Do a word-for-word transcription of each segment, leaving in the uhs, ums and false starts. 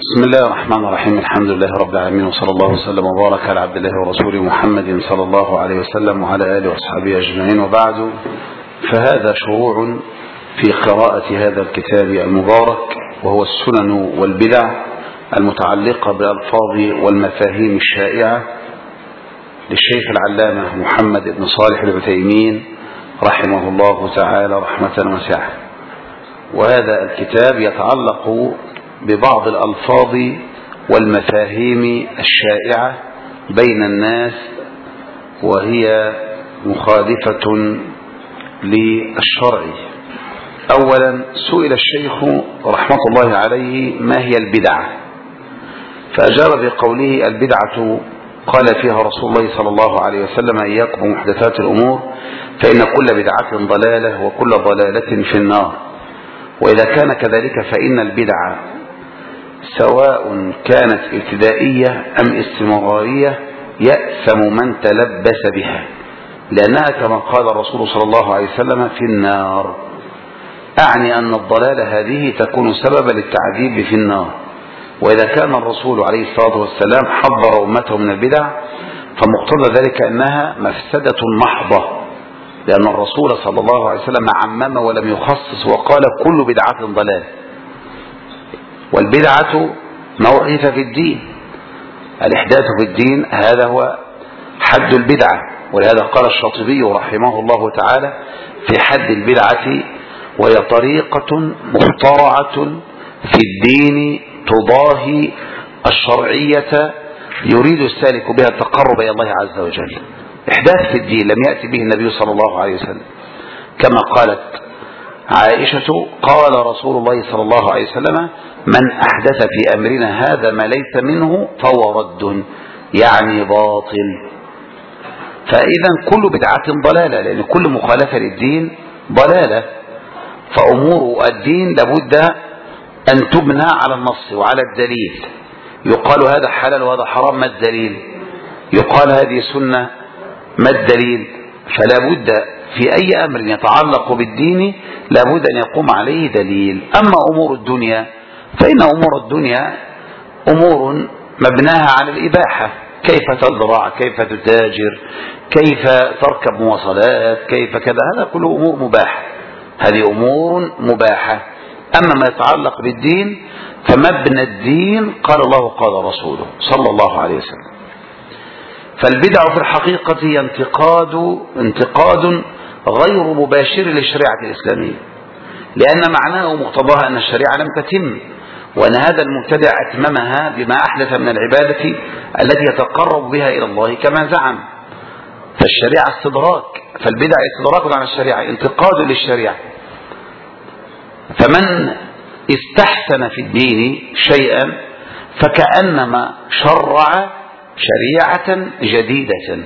بسم الله الرحمن الرحيم. الحمد لله رب العالمين، وصلى الله وسلم وبارك على عبد الله ورسوله محمد صلى الله عليه وسلم وعلى آله وأصحابه أجمعين، وبعد، فهذا شروع في قراءة هذا الكتاب المبارك، وهو السنن والبدع المتعلقة بالألفاظ والمفاهيم الشائعة للشيخ العلامة محمد بن صالح العثيمين رحمه الله تعالى رحمة واسعة. وهذا الكتاب يتعلق ببعض الألفاظ والمفاهيم الشائعة بين الناس، وهي مخالفة للشرع. أولا سئل الشيخ رحمة الله عليه: ما هي البدعة؟ فأجاب بقوله: البدعة قال فيها رسول الله صلى الله عليه وسلم: إياكم ومحدثات الأمور فإن كل بدعة ضلالة وكل ضلالة في النار. وإذا كان كذلك فإن البدعة سواء كانت ابتدائية أم استمرارية يأثم من تلبس بها، لأنها كما قال الرسول صلى الله عليه وسلم في النار. أعني أن الضلالة هذه تكون سببا للتعذيب في النار. وإذا كان الرسول عليه الصلاة والسلام حذر أمته من البدع، فمقتضى ذلك أنها مفسدة محضة، لأن الرسول صلى الله عليه وسلم عمم ولم يخصص وقال: كل بدعة ضلال. والبدعة ما أحدث في الدين، الإحداث في الدين هذا هو حد البدعة. ولهذا قال الشاطبي رحمه الله تعالى في حد البدعة: وهي طريقة مخترعة في الدين تضاهي الشرعية يريد السالك بها التقرب إلى الله عز وجل. إحداث في الدين لم يأتي به النبي صلى الله عليه وسلم، كما قالت عائشة: قال رسول الله صلى الله عليه وسلم: من أحدث في أمرنا هذا ما ليس منه فهو رد، يعني باطل. فإذا كل بدعة ضلالة، لأن كل مخالفة للدين ضلالة. فأمور الدين لابد أن تبنى على النص وعلى الدليل. يقال هذا حلال وهذا حرام، ما الدليل؟ يقال هذه سنة، ما الدليل؟ فلا بد في أي أمر يتعلق بالدين لابد أن يقوم عليه دليل. أما أمور الدنيا فإن أمور الدنيا أمور مبناها على الإباحة: كيف تزرع، كيف تتاجر، كيف تركب مواصلات، كيف كذا، هذا كله أمور مباحة، هذه أمور مباحة. أما ما يتعلق بالدين فمبنى الدين قال الله قال رسوله صلى الله عليه وسلم. فالبدع في الحقيقة هي انتقاد انتقاد غير مباشر للشريعة الإسلامية، لأن معناه ومقتضاها أن الشريعة لم تتم، وأن هذا المبتدع أتممها بما أحدث من العبادة التي يتقرب بها إلى الله كما زعم. فالشريعة استدراك، فالبدع استدراك على الشريعة، انتقاد للشريعة. فمن استحسن في الدين شيئا فكأنما شرع شريعة جديدة،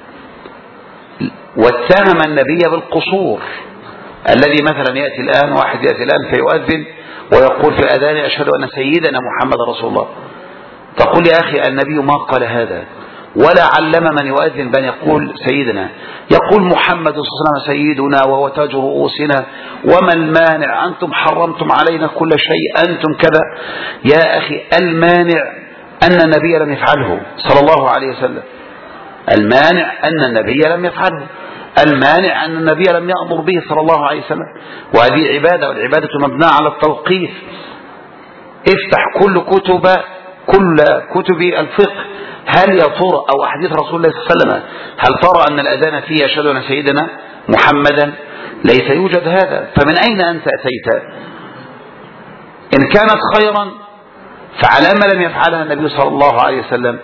واتهم النبي بالقصور. الذي مثلا يأتي الآن، واحد يأتي الآن فيؤذن ويقول في الأذان: أشهد أن سيدنا محمد رسول الله. تقول: يا أخي النبي ما قال هذا، ولا علم من يؤذن بأن يقول سيدنا. يقول محمد صلى الله عليه وسلم سيدنا وهو تاج رؤوسنا، وما المانع؟ أنتم حرمتم علينا كل شيء، أنتم كذا. يا أخي المانع أن النبي لم يفعله صلى الله عليه وسلم، المانع أن النبي لم يفعله، المانع أن النبي لم يأمر به صلى الله عليه وسلم. وهذه عبادة، والعبادة مبناة على التوقيف. افتح كل كتب كل كتب الفقه، هل يا ترى أو أحاديث رسول الله صلى الله عليه وسلم هل ترى أن الأذان فيه يشهد أن سيدنا محمدا؟ ليس يوجد هذا. فمن أين أنت أتيت؟ إن كانت خيرا فعلى ما لم يفعلها النبي صلى الله عليه وسلم.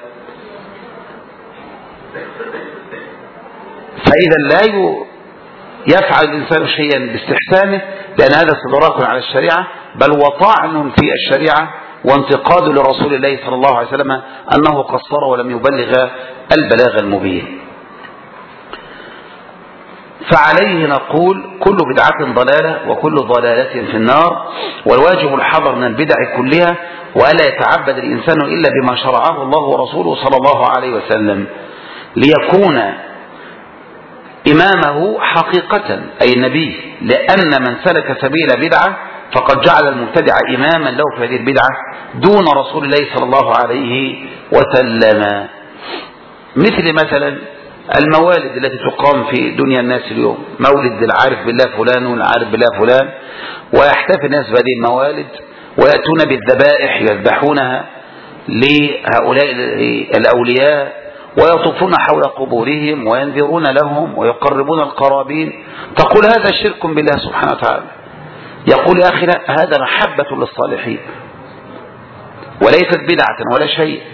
فإذا لا يفعل الإنسان شيئا باستحسانه، لأن هذا استدراك على الشريعة، بل وطعن في الشريعة وانتقاد لرسول الله صلى الله عليه وسلم أنه قصر ولم يبلغ البلاغ المبين. فعليه نقول: كل بدعة ضلالة وكل ضلالة في النار. والواجب الحذر من البدع كلها، وألا يتعبد الإنسان إلا بما شرعه الله ورسوله صلى الله عليه وسلم، ليكون إمامه حقيقة أي النبي. لأن من سلك سبيل بدعة فقد جعل المبتدع إماما له في هذه البدعة دون رسول الله صلى الله عليه وسلم. مثل مثلا الموالد التي تقام في دنيا الناس اليوم، مولد العارف بالله فلان والعارف بالله فلان، ويحتفل الناس بهذه الموالد ويأتون بالذبائح يذبحونها لهؤلاء الأولياء ويطوفون حول قبورهم وينذرون لهم ويقربون القرابين. تقول هذا شرك بالله سبحانه وتعالى. يقول يا أخي لا، هذا محبة للصالحين وليست بدعة ولا شيء،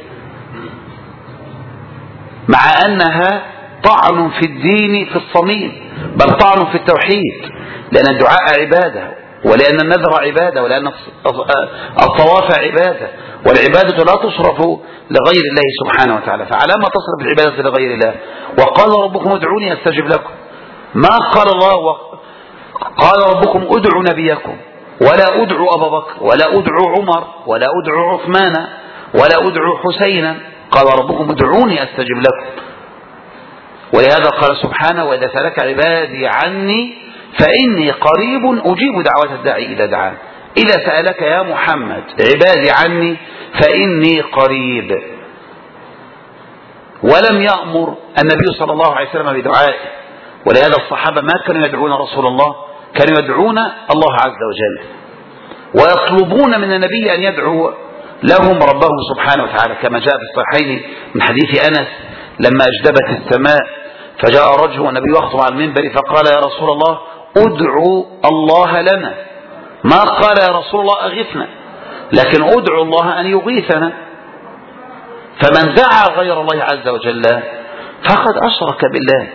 مع أنها طعن في الدين في الصميم، بل طعن في التوحيد، لأن الدعاء عبادة، ولأن النذر عبادة، ولأن الطواف عبادة، والعبادة لا تصرف لغير الله سبحانه وتعالى. فعلى ما تصرف العبادة لغير الله؟ وقال ربكم ادعوني أستجب لكم. ما قال الله قال ربكم ادعوا نبيكم، ولا ادعوا أبا بكر، ولا ادعوا عمر، ولا ادعوا عثمان، ولا ادعوا حسينا. قال ربكم ادعوني أستجب لكم. ولهذا قال سبحانه وإذا سألك عبادي عني فإني قريب أجيب دعوة الداعي إذا دعان. إذا سألك يا محمد عبادي عني فإني قريب. ولم يأمر النبي صلى الله عليه وسلم بدعائه، ولهذا الصحابة ما كانوا يدعون رسول الله، كانوا يدعون الله عز وجل ويطلبون من النبي أن يدعو لهم ربهم سبحانه وتعالى، كما جاء في الصحيحين من حديث أنس لما أجدبت السماء فجاء رجل والنبي يخطب على المنبر فقال يا رسول الله ادعوا الله لنا. ما قال يا رسول الله أغثنا، لكن ادعوا الله أن يغيثنا. فمن دعا غير الله عز وجل فقد أشرك بالله.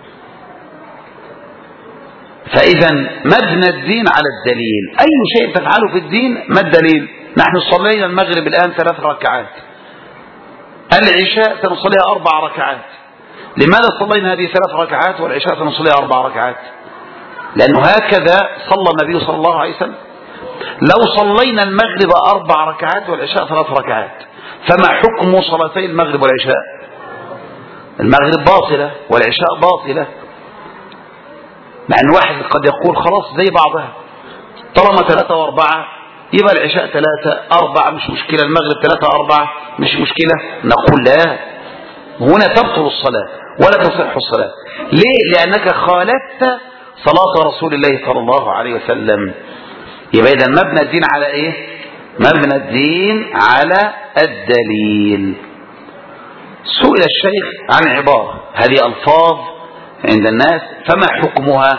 فإذا مبنى الدين على الدليل. أي شيء تفعله في الدين ما الدليل؟ نحن صلينا المغرب الآن ثلاث ركعات، العشاء سنصليها أربع ركعات. لماذا صلينا هذه ثلاث ركعات والعشاء سنصليها أربع ركعات؟ لأنه هكذا صلى النبي صلى الله عليه وسلم. لو صلينا المغرب أربع ركعات والعشاء ثلاث ركعات فما حكم صلاتي المغرب والعشاء؟ المغرب باطلة والعشاء باطلة. مع أن واحد قد يقول خلاص زي بعضها، طالما ثلاثة وأربعة يبقى العشاء ثلاثة أربعة مش مشكلة، المغرب ثلاثة أربعة مش مشكلة. نقول لا، هنا تبطل الصلاة ولا تصح الصلاة. ليه؟ لأنك خالفت صلاة رسول الله صلى الله عليه وسلم. يبقى إذا مبنى الدين على إيه؟ مبنى الدين على الدليل. سئل الشيخ عن عبارة، هذه ألفاظ عند الناس فما حكمها؟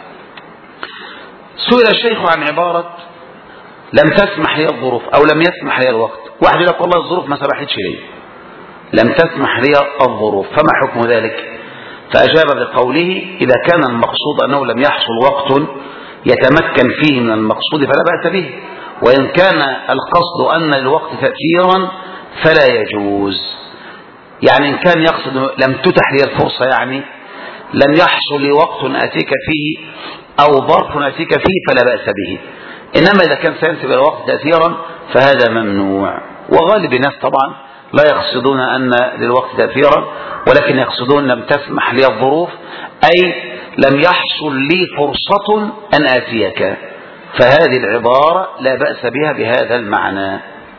سئل الشيخ عن عبارة لم تسمح لي الظروف أو لم يسمح لي الوقت. واحد يقول والله الظروف ما سمحتش لي، لم تسمح لي الظروف، فما حكم ذلك؟ فأجاب بقوله إذا كان المقصود أنه لم يحصل وقت يتمكن فيه من المقصود فلا بأس به، وإن كان القصد أن الوقت تأثيرا فلا يجوز. يعني إن كان يقصد لم تتح لي الفرصة، يعني لم يحصل لي وقت أتيك فيه أو ظرف أتيك فيه فلا بأس به. إنما إذا كان سينسب الوقت تأثيرا فهذا ممنوع. وغالب الناس طبعا لا يقصدون أن للوقت تأثيرا، ولكن يقصدون لم تسمح لي الظروف، أي لم يحصل لي فرصة أن آتيك. فهذه العبارة لا بأس بها بهذا المعنى.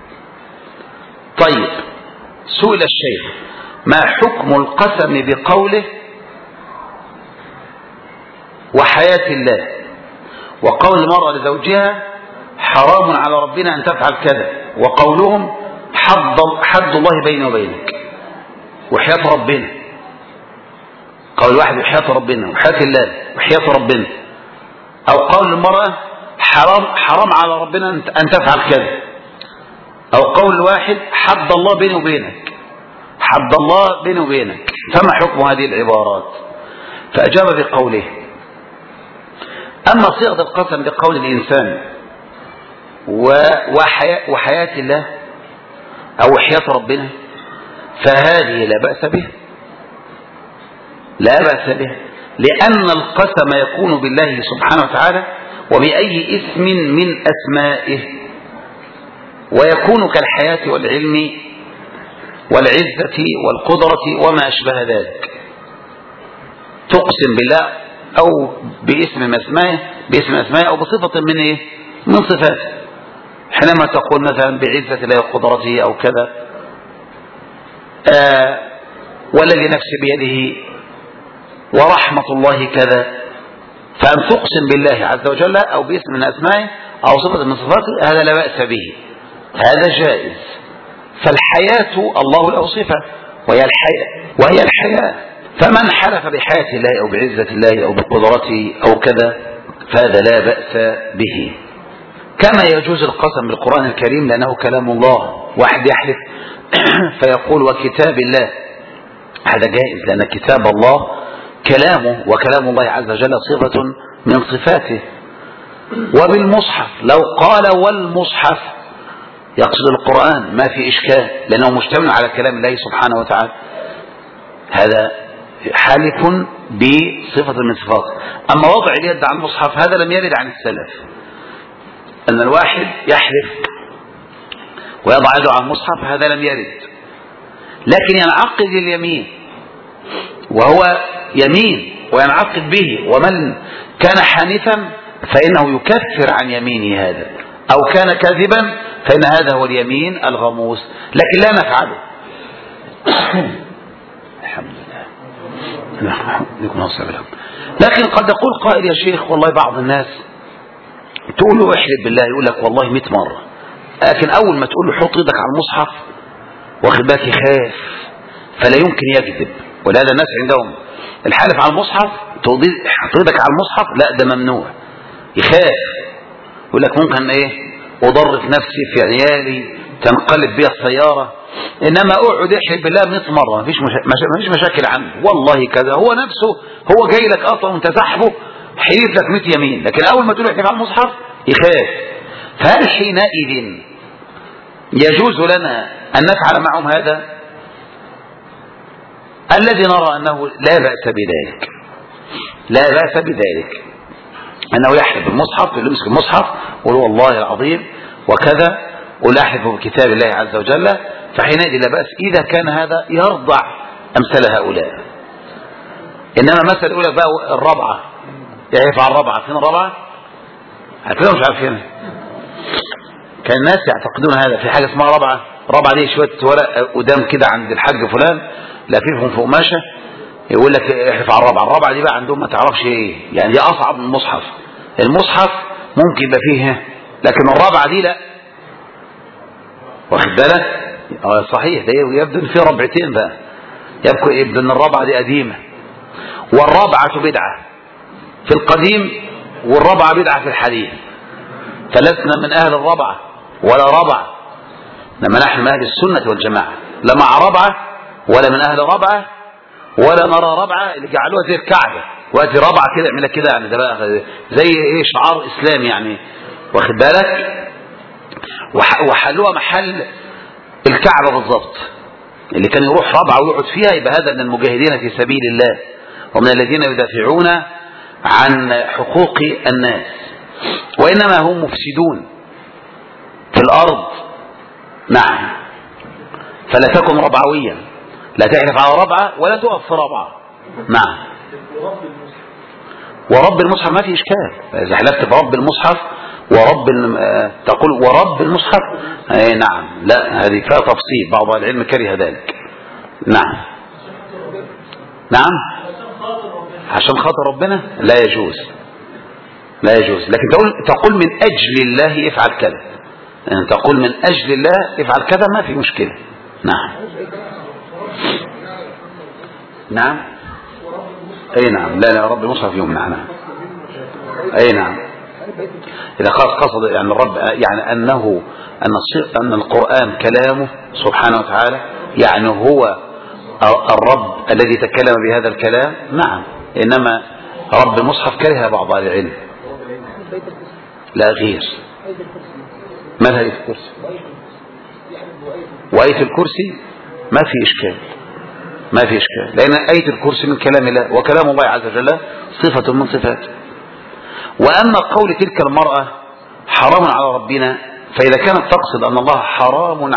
طيب، سئل الشيخ ما حكم القسم بقوله وحياة الله، وقول المرأة لزوجها حرام على ربنا أن تفعل كذا، وقولهم حد, حد الله بيني وبينك وحياة ربنا. قول واحد وحياة ربنا وحياة الله وحياة ربنا، أو قول المرأة حرام, حرام على ربنا أن تفعل كذا، أو قول واحد حد الله بيني وبينك حد الله بيني وبينك. فما حكم هذه العبارات؟ فأجاب بقوله أما صيغة القسم بقول الإنسان وحياة, وحياة الله أو وحياة ربنا فهذه لا بأس به، لا بأس به، لأن القسم يكون بالله سبحانه وتعالى وبأي اسم من أسمائه، ويكون كالحياة والعلم والعزة والقدرة وما أشبه ذلك. تقسم بالله أو باسم من أسمائه باسم أسمائه أو بصفة من إيه؟ من صفاته. حينما تقول مثلا بعزة الله وقدرته أو كذا آه والذي نفسي بيده ورحمة الله كذا، فأن تقسم بالله عز وجل أو باسم من أسمائه أو صفة من صفاته هذا لا بأس به، هذا جائز. فالحياة الله له صفة وهي الحياة وهي الحياة، فمن حلف بحياة الله أو بعزة الله أو بقدرته أو كذا فهذا لا بأس به. كما يجوز القسم بالقرآن الكريم لأنه كلام الله، واحد يحلف فيقول وكتاب الله، هذا جائز لأن كتاب الله كلامه وكلام الله عز وجل صفة من صفاته. وبالمصحف لو قال والمصحف يقصد القرآن ما في إشكال لأنه مشتمل على كلام الله سبحانه وتعالى، هذا حالف بصفة من صفاته. أما وضع اليد على المصحف هذا لم يرد عن السلف، أن الواحد يحلف ويضع يده على المصحف هذا لم يرد، لكن ينعقد اليمين وهو يمين وينعقد به، ومن كان حانثا فإنه يكفر عن يمينه هذا، أو كان كاذبا فإن هذا هو اليمين الغموس، لكن لا نفعله. الحمد لله. لكن قد يقول قائل يا شيخ والله بعض الناس تقول له احلف بالله يقول لك والله مئة مرة، لكن أول ما تقول له حط يدك على المصحف واخد بالك يخاف فلا يمكن يكذب. ولهذا الناس عندهم الحالف على المصحف حط يدك على المصحف لا ده ممنوع، يخاف يقول لك ممكن ايه اضر في نفسي في عيالي تنقلب بيها السيارة، انما اقعد احلف بالله مئة مرة مفيش مفيش مشاكل عنه والله كذا، هو نفسه هو جاي لك اصلا وانت سحبه حلف لك مئة يمين، لكن اول ما تقول احلف على المصحف يخاف. فهل حينئذ يجوز لنا ان نفعل معهم هذا؟ الذي نرى انه لا بأس بذلك، لا بأس بذلك انه يحلف بالمصحف، يمسك المصحف ويقول والله العظيم وكذا ولا احلف بكتاب الله عز وجل، فحينئذ لا بأس اذا كان هذا يرضع امثال هؤلاء. انما مثل يقول لك بقى الرابعه يعرف على الرابعه، فين الرابعه؟ هتلاقيهم مش عارفين. كان الناس يعتقدون هذا في حاجه اسمها رابعه، رابعه دي شويه ورق قدام كده عند الحاج فلان لافيفهم في قماشه يقول لك احلف على الرابعه، الرابعه دي بقى عندهم ما تعرفش ايه، يعني دي اصعب من المصحف. المصحف ممكن يبقى فيه لكن الرابعه دي لا، واخد بالك؟ اه صحيح، ده يبدو ان في ربعتين بقى، يبدو يبدو ان الرابعه دي قديمه، والرابعه بدعه في القديم والرابعه بدعه في الحديث، فلسنا من اهل الرابعه ولا رابعه، لما نحن من اهل السنه والجماعه، لا مع رابعه ولا من اهل رابعه ولا نرى رابعه اللي جعلوها زي الكعبه وادي رابعه كده يعملها كده، يعني ده بقى زي ايه شعار اسلامي يعني، واخد بالك؟ وحلوها محل الكعبه بالظبط، اللي كان يروح رابعه ويقعد فيها يبقى هذا من المجاهدين في سبيل الله ومن الذين يدافعون عن حقوق الناس، وانما هم مفسدون في الارض. نعم، فلا تكن ربعويا، لا تحلف على ربعه ولا تقف في ربعه. نعم، ورب المصحف ما في اشكال، اذا حلفت برب المصحف ورب تقول ورب المصحف اي نعم، لا هذه فيها تفصيل، بعض العلم كره ذلك. نعم نعم، عشان خاطر ربنا لا يجوز، لا يجوز، لكن تقول تقول من اجل الله افعل كذا، يعني تقول من اجل الله افعل كذا ما في مشكله. نعم نعم اي نعم، لا لا رب المصحف يمنع. نعم اي نعم، إذا قصد يعني الرب يعني أنه أن أن القرآن كلامه سبحانه وتعالى، يعني هو الرب الذي تكلم بهذا الكلام. نعم، إنما رب المصحف كره بعض أهل العلم. لا غير ما آية الكرسي، وآية الكرسي ما في إشكال، ما في إشكال، لأن آية الكرسي من كلام الله، وكلام الله عز وجل صفة من صفاته. وأما قول تلك المرأة حرام على ربنا، فإذا كانت تقصد أن الله حرام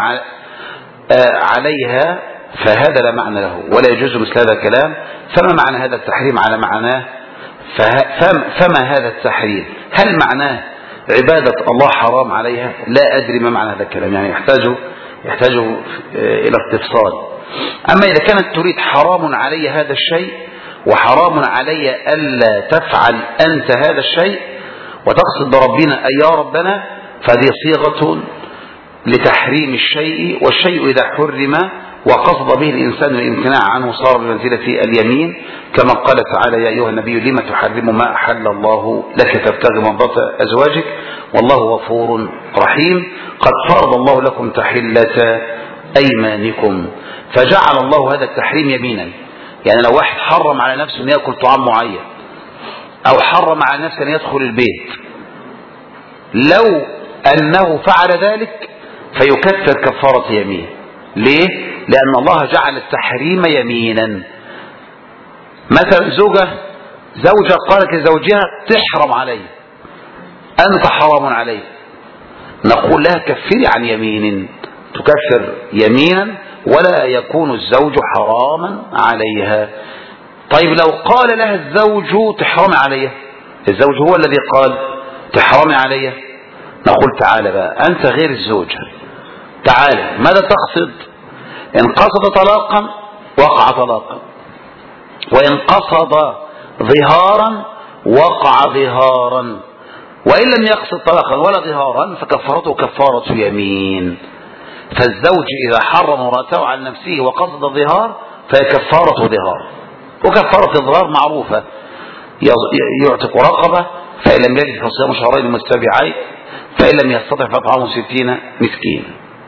عليها فهذا لا معنى له ولا يجوز مثل هذا الكلام. فما معنى هذا التحريم على معناه؟ فما هذا التحريم؟ هل معناه عبادة الله حرام عليها، لا أدري ما معنى هذا الكلام، يعني يحتاج يحتاج إلى استفصال. أما إذا كانت تريد حرام علي هذا الشيء وحرام علي ألا تفعل أنت هذا الشيء وتقصد بربنا أي يا ربنا، فهذه صيغة لتحريم الشيء، والشيء إذا حرم وقصد به الإنسان الامتناع عنه صار بمنزلة اليمين، كما قال تعالى يا أيها النبي لما تحرم ما أحل الله لك تبتغي مرضات أزواجك والله غفور رحيم، قد فرض الله لكم تحلة أيمانكم. فجعل الله هذا التحريم يمينا، يعني لو واحد حرم على نفسه أن يأكل طعام معين أو حرم على نفسه أن يدخل البيت، لو أنه فعل ذلك فيكفر كفارة يمين. ليه؟ لأن الله جعل التحريم يمينا. مثلا زوجة زوجة قالت لزوجها تحرم علي، أنت حرام علي، نقول لها كفري عن يمين، تكفر يمينا ولا يكون الزوج حراما عليها. طيب لو قال لها الزوج تحرم علي، الزوج هو الذي قال تحرم علي، نقول تعالى بقى أنت غير الزوجة، تعالى ماذا تقصد؟ إن قصد طلاقا وقع طلاقا، وإن قصد ظهارا وقع ظهارا، وإن لم يقصد طلاقا ولا ظهارا فكفارته كفارة يمين. فالزوج إذا حرم امرأته على نفسه وقصد الظهار فهي كفارة ظهار، وكفارة الظهار معروفة، يعتق رقبة، فإن لم يجد فصيام شهرين متتابعين، فإن لم يستطع فإطعام ستين مسكين.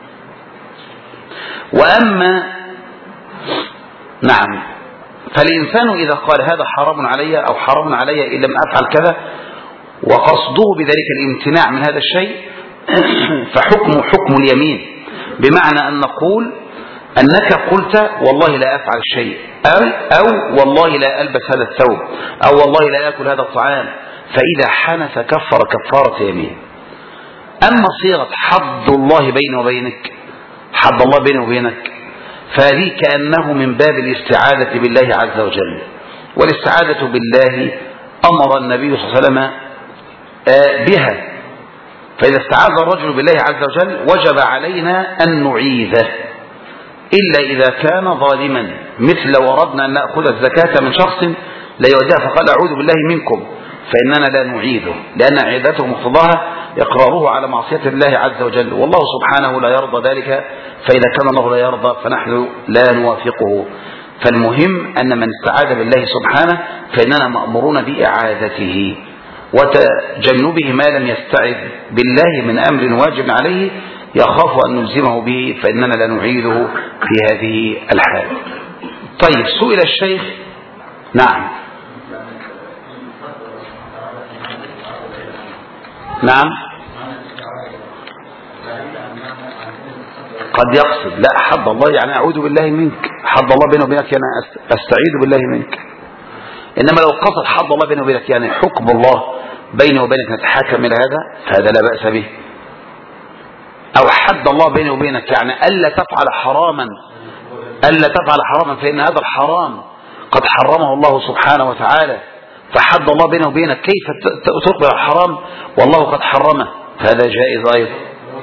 وأما نعم فالإنسان إذا قال هذا حرام علي أو حرام علي إن لم أفعل كذا وقصده بذلك الامتناع من هذا الشيء فحكم حكم اليمين، بمعنى أن نقول أنك قلت والله لا أفعل الشيء، أو, أو والله لا ألبس هذا الثوب، أو والله لا أكل هذا الطعام، فإذا حنث كفر كفارة يمين. أما صيغة حد الله بيني وبينك، حد الله بيني وبينك، فهذه كأنه من باب الاستعاذة بالله عز وجل، والاستعاذة بالله أمر النبي صلى الله عليه وسلم بها، فإذا استعاذ الرجل بالله عز وجل وجب علينا أن نعيذه، إلا إذا كان ظالما، مثل لو أردنا أن نأخذ الزكاة من شخص لا يوديها فقال أعوذ بالله منكم، فإننا لا نعيذه، لأن عيادته مقتضاها إقراره على معصية الله عز وجل، والله سبحانه لا يرضى ذلك، فإذا كان الله لا يرضى فنحن لا نوافقه. فالمهم أن من استعاذ بالله سبحانه فإننا مأمورون بإعاذته وتجنبه ما لم يستعذ بالله من أمر واجب عليه يخاف أن نلزمه به، فإننا لا نعيذه في هذه الحال. طيب سئل الشيخ نعم نعم قد يقصد لا حد الله، يعني أعوذ بالله منك، حد الله بيني وبينك يعني أستعيذ بالله منك. إنما لو قصد حد الله بيني وبينك يعني حكم الله بيني وبينك نتحاكم إلى هذا فهذا لا بأس به. أو حد الله بيني وبينك يعني ألا تفعل حراما، ألا تفعل حراما فإن هذا الحرام قد حرمه الله سبحانه وتعالى، فحد الله بينه وبينك كيف تقبل الحرام والله قد حرمه، فهذا جائز أيضا.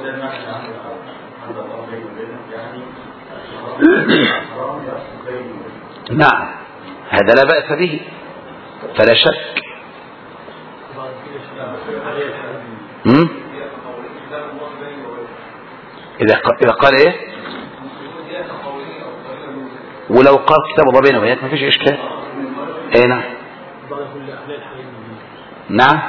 نعم هذا لا بأس به فلا شك. مم؟ إذا قال إيه ولو قال كتاب الله بينه وبينك ما فيش إشكال. إيه نعم نعم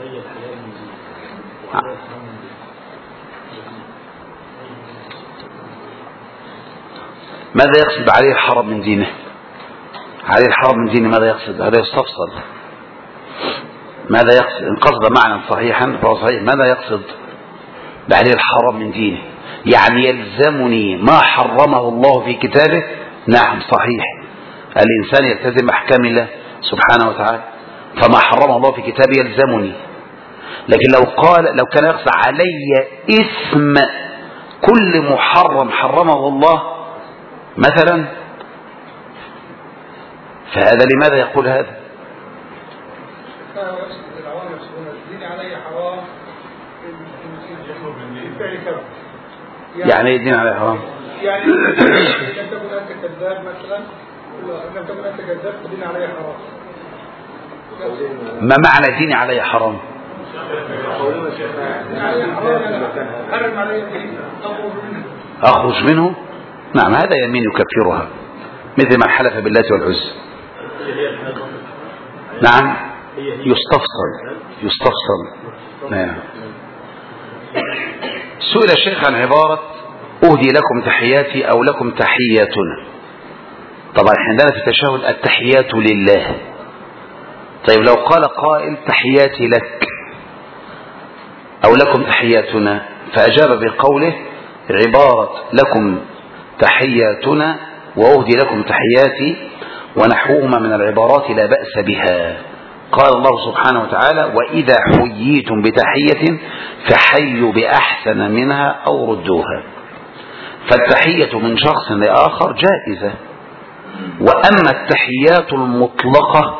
ماذا يقصد عليه الحرام من دينه؟ عليه الحرام من دينه ماذا يقصد؟ هذا يستفصل. ماذا يقصد؟ إن قصد معنى صحيحا فهو صحيح. ماذا يقصد عليه الحرام من دينه؟ يعني يلزمني ما حرمه الله في كتابه؟ نعم صحيح، الإنسان يلتزم أحكام الله سبحانه وتعالى، فما حرمه الله في كتابه يلزمني. لكن لو قال لو كان يقصد علي إثم كل محرم حرمه الله مثلا، فهذا لماذا يقول هذا؟ فعل كذا. يعني ايه الدين عليه حرام؟ يعني لم تكن انت كذاب مثلا، لم تكن انت كذاب فالدين عليه حرام. ما معنى ديني علي حرام؟ أخرج منه. نعم، هذا يمين يكفرها مثل من حلف بالله والعزى. نعم، يستفصل يستفصل. نعم. سئل الشيخ عن عبارة أهدي لكم تحياتي أو لكم تحياتنا. طبعا عندنا في التشهد التحيات لله. طيب لو قال قائل تحياتي لك أو لكم تحياتنا، فأجاب بقوله عبارة لكم تحياتنا وأهدي لكم تحياتي ونحوهما من العبارات لا بأس بها. قال الله سبحانه وتعالى وإذا حييتم بتحية فحيوا بأحسن منها أو ردوها. فالتحية من شخص لآخر جائزة. وأما التحيات المطلقة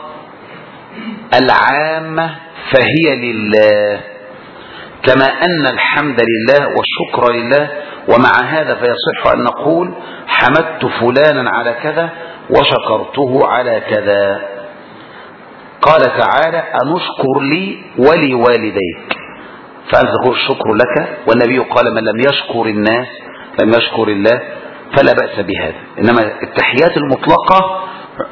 العامة فهي لله، كما أن الحمد لله والشكر لله. ومع هذا فيصح أن نقول حمدت فلانا على كذا وشكرته على كذا. قال تعالى أنشكر لي ولوالديك، فأنت تقول الشكر لك، والنبي قال من لم يشكر الناس لم يشكر الله، فلا بأس بهذا. إنما التحيات المطلقة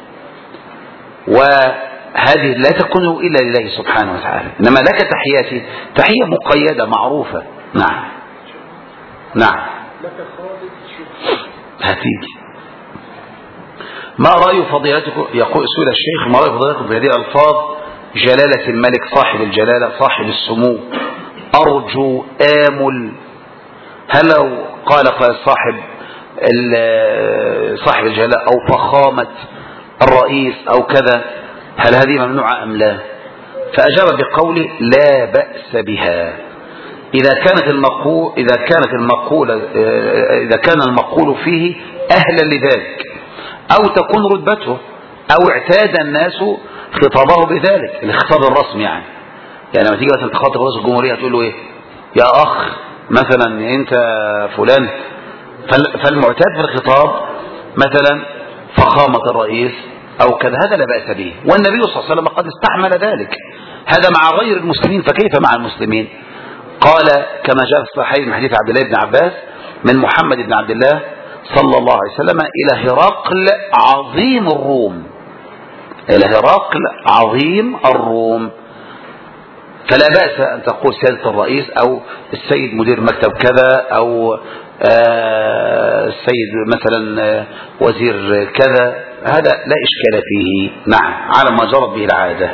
وهذه لا تكون إلا لله سبحانه وتعالى. إنما لك تحياتي تحية مقيدة معروفة. نعم نعم هتيجي. ما رأي فضيلتكم؟ يقول سؤال الشيخ ما رأي فضيلتكم في هذه الألفاظ جلالة الملك صاحب الجلالة صاحب السمو أرجو آمل؟ هل لو قال قال صاحب صاحب الجلالة أو فخامة الرئيس أو كذا، هل هذه ممنوعة أم لا؟ فأجاب بقوله لا بأس بها إذا كانت المقول إذا كانت المقولة إذا كان المقول فيه أهلا لذلك، أو تكون رتبته، أو اعتاد الناس خطابه بذلك، الخطاب الرسمي. يعني يعني لما تيجي مثلا تخاطب رئيس الجمهورية تقول له إيه؟ يا أخ مثلا أنت فلان، فالمعتاد في الخطاب مثلا فخامة الرئيس أو كذا، هذا لا بأس به. والنبي صلى الله عليه وسلم قد استعمل ذلك، هذا مع غير المسلمين، فكيف مع المسلمين؟ قال كما جاء في الصحيح من حديث عبد الله بن عباس من محمد بن عبد الله صلى الله عليه وسلم إلى هرقل عظيم الروم، إلى هرقل عظيم الروم. فلا بأس أن تقول سيادة الرئيس أو السيد مدير مكتب كذا أو السيد مثلا وزير كذا، هذا لا إشكال فيه. نعم، على ما جرت به العادة.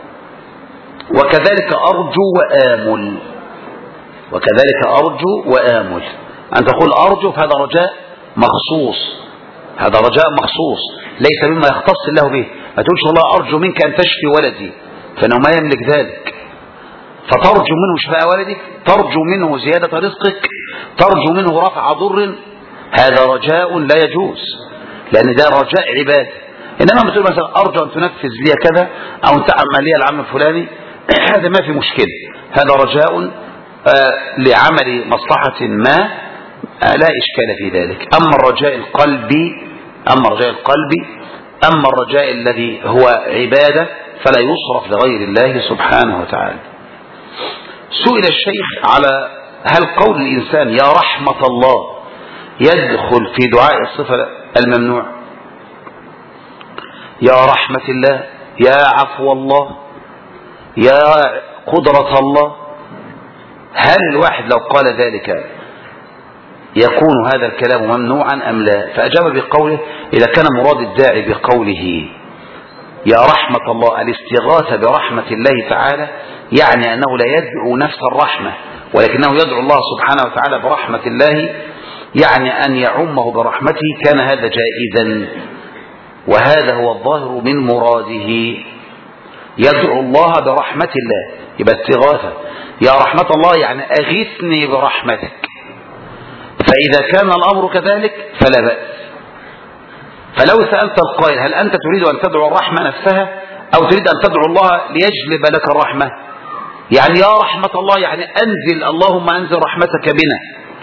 وكذلك أرجو وآمل، وكذلك أرجو وآمل، أن تقول أرجو فهذا رجاء مخصوص، هذا رجاء مخصوص ليس مما يختص الله به. ما تقولش والله أرجو منك أن تشفي ولدي، فإنه ما يملك ذلك، فترجو منه شفاء ولدك، ترجو منه زيادة رزقك، ترجو منه رفع ضر، هذا رجاء لا يجوز، لأن ده رجاء عبادة. إنما بتقول مثلا أرجو أن تنفذ لي كذا أو أن تعمل لي العمل الفلاني، هذا ما في مشكلة، هذا رجاء آه لعمل مصلحة ما، آه لا إشكال في ذلك. أما الرجاء القلبي أما الرجاء القلبي أما الرجاء الذي هو عبادة فلا يصرف لغير الله سبحانه وتعالى. سئل الشيخ على هل قول الإنسان يا رحمة الله يدخل في دعاء الصفة الممنوع؟ يا رحمة الله، يا عفو الله، يا قدرة الله، هل الواحد لو قال ذلك يكون هذا الكلام ممنوعا أم لا؟ فأجاب بقوله إذا كان مراد الداعي بقوله يا رحمة الله الاستغاثة برحمة الله تعالى، يعني أنه لا يدعو نفس الرحمة، ولكنه يدعو الله سبحانه وتعالى برحمة الله، يعني أن يعمه برحمته، كان هذا جائزا، وهذا هو الظاهر من مراده. يدعو الله برحمة الله، يبقى استغاثة يا رحمة الله يعني أغثني برحمتك. فإذا كان الأمر كذلك فلا بأس. فلو سألت القائل هل أنت تريد أن تدعو الرحمة نفسها أو تريد أن تدعو الله ليجلب لك الرحمة؟ يعني يا رحمة الله، يعني أنزل، اللهم أنزل رحمتك بنا.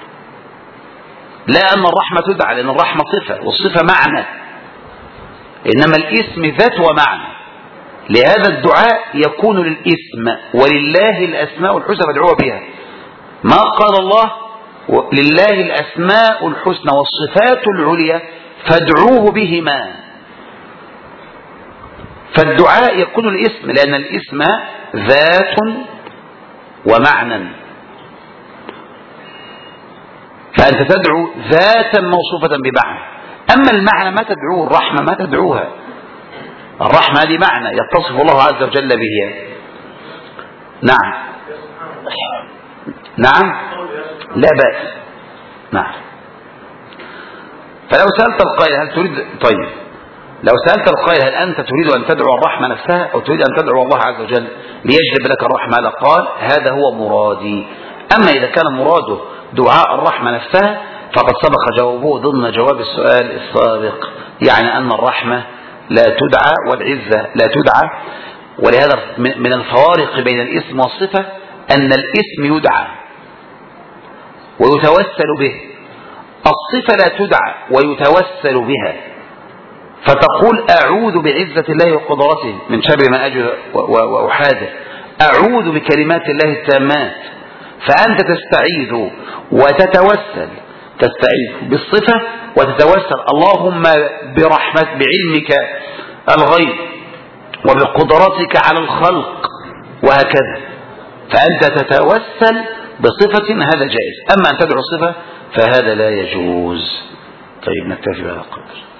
لا أن الرحمة تدعى، لأن الرحمة صفة والصفة معنى، إنما الاسم ذات ومعنى. لهذا الدعاء يكون للاسم، ولله الأسماء الحسنى فادعوه بها. ما قال الله لله الأسماء الحسنى والصفات العليا فادعوه بهما. فالدعاء يكون الاسم، لأن الاسم ذات ومعنى، فأنت تدعو ذاتا موصوفة بمعنى. أما المعنى ما تدعوه، الرحمة ما تدعوها. الرحمة هذه معنى يتصف الله عز وجل به. نعم نعم لا بأس. نعم. فلو سألت القائل هل تريد، طيب لو سألت القائل هل أنت تريد أن تدعو الرحمة نفسها أو تريد أن تدعو الله عز وجل ليجلب لك الرحمة، لقال هذا هو مرادي. أما إذا كان مراده دعاء الرحمة نفسها فقد سبق جوابه ضمن جواب السؤال السابق، يعني أن الرحمة لا تدعى والعزة لا تدعى. ولهذا من الفوارق بين الاسم والصفة أن الاسم يدعى ويتوسل به، الصفة لا تدعى ويتوسل بها. فتقول أعوذ بعزة الله وقدرته من شر ما أجد وأحاذر، أعوذ بكلمات الله التامات. فأنت تستعيذ وتتوسل، تستعيذ بالصفة وتتوسل اللهم برحمة بعلمك الغيب وبقدرتك على الخلق وهكذا. فأنت تتوسل بصفة، هذا جائز. أما أن تدعو صفة فهذا لا يجوز. طيب نكتفي بهذا القدر.